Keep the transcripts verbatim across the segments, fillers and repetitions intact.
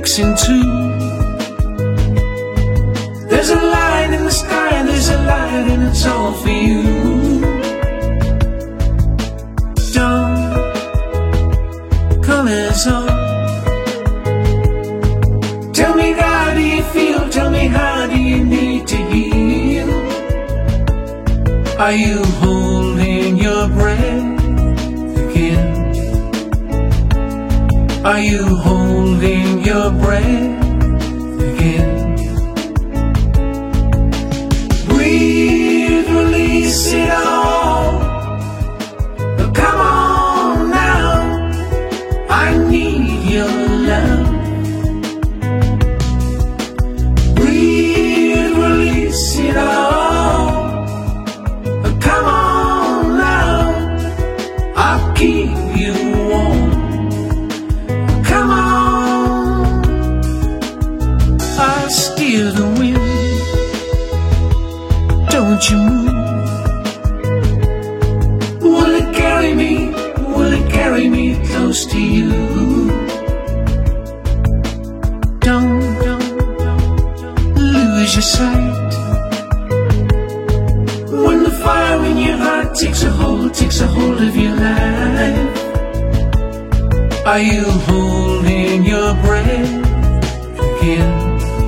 breaks in two. There's a light in the sky, there's a light and it's all for you. Don't colors on. Tell me how do you feel, tell me how do you need to heal. Are you holding your breath again? Are you holding your breath again? Breathe, release it all. Oh, come on now, I need your love. Breathe, release it all. Oh, come on now, I'll keep you warm. Come on, I'll steer the wind. Don't you move. Will it carry me? Will it carry me close to you? Don't, don't, don't lose your sight. When the fire in your heart takes a hold, takes a hold of your life. Are you holding your breath again?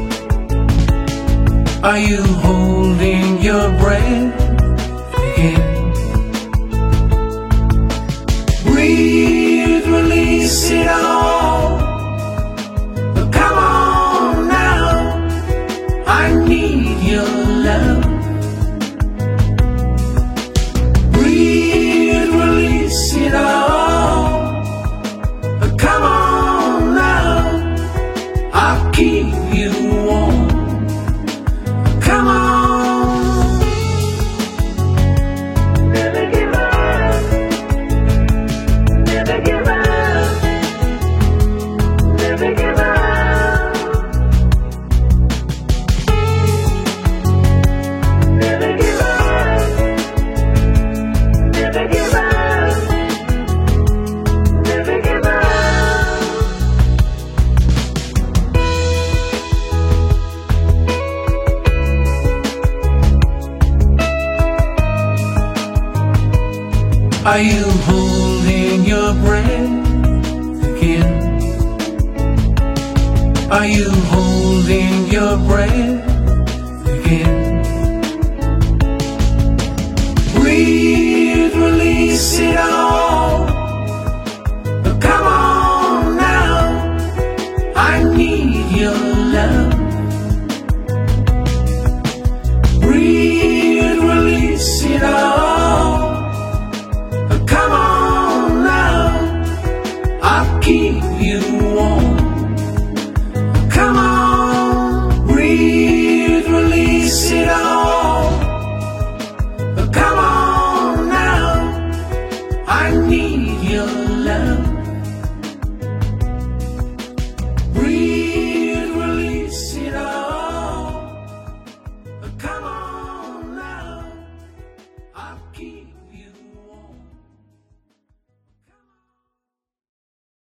Are you holding your breath again? Breathe, release it all. Oh, come on now, I need your love. Breathe, release it all. Oh, come on now, I'll keep you warm. Come on, never give up, never give up, never give up, never give up, never give up, never give up. Are you holding your breath again? Are you holding your breath again? Breathe, release it all. Oh, come on now, I need your love.